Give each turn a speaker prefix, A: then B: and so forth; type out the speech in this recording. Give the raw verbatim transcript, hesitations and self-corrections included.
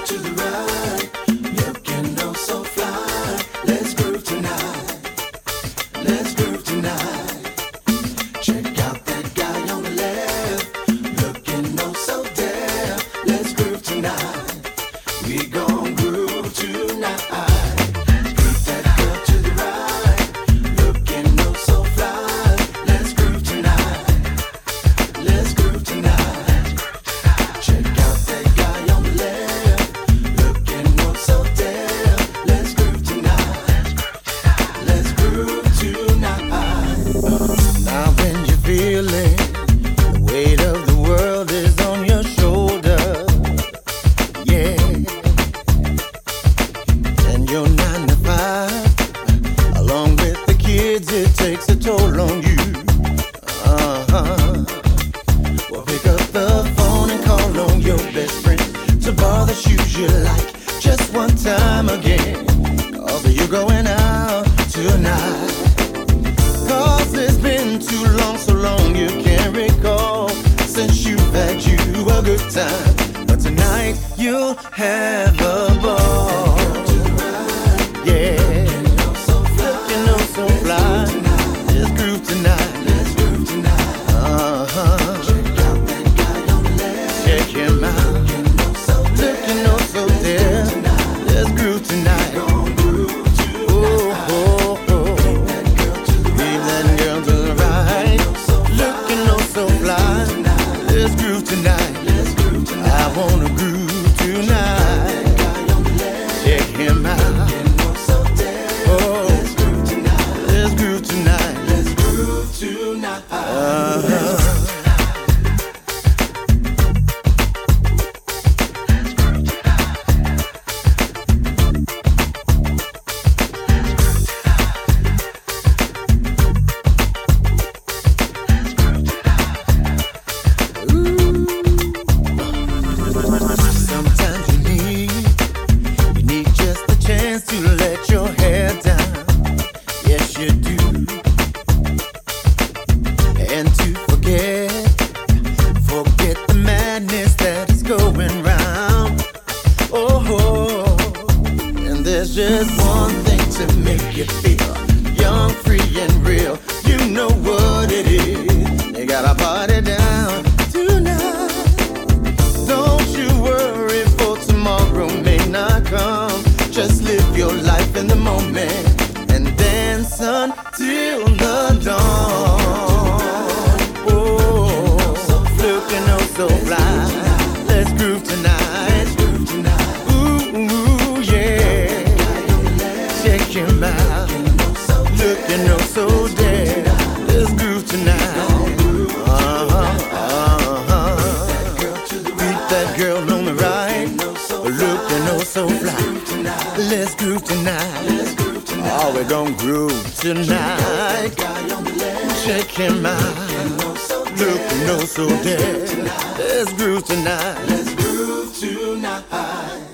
A: to the right, looking oh so fly. Let's groove tonight. Let's groove tonight. Check out that guy on the left, looking oh so deaf. Let's groove tonight. We gon' groove tonight. Groove that girl to the right, looking oh so fly. Let's groove tonight. Let's groove tonight. Check out that guy on the left, looking oh so deaf. Let's groove tonight. Let's groove tonight.
B: Now when you're feeling the weight of the world is on your shoulder, yeah, and you're nine to five, along with the kids, it takes a toll on you. Uh-huh. Well, pick up the phone and call on your best friend to borrow the shoes you like just one time again. Cause you're going out tonight. Cause it's been too long, so long you can't recall since you've had you a good time. But tonight you'll have a ball. Yeah, looking oh so fly. Let's groove tonight.
A: Let's groove tonight.
B: Uh-huh.
A: Check out that guy on the left,
B: Check him out.
A: looking oh so
B: Looking oh so deaf. Let's groove tonight.
A: gon' groove tonight.
B: Oh, oh, oh.
A: That girl to the
B: Leave that girl to the right. Looking oh so fly. Let's groove tonight.
A: Let's groove tonight.
B: I wanna groove tonight.
A: Guy on the left,
B: Check him out.
A: looking oh so deaf.
B: Oh,
A: Let's groove tonight.
B: let's groove tonight.
A: Let's groove tonight.
B: Uh-huh. Sometimes you need, you need just the chance to let your hair down. Yes, you do. And to forget, forget the madness that is going round. Oh, and there's just one thing to make you feel young, free, and real. You know what it is. You gotta party down tonight. Don't you worry, for tomorrow may not come. Just live your life in the moment and dance until the dawn. Oh, looking oh so fly. Let's groove tonight. Ooh, yeah. Check him out. Looking oh so dead. Let's groove tonight. Uh-huh, uh-huh. Beat that girl on the right, looking oh so fly. Let's groove tonight. Oh, we gon' groove tonight. Check him out. Looking oh so dead. Let's groove tonight.
A: Let's groove tonight.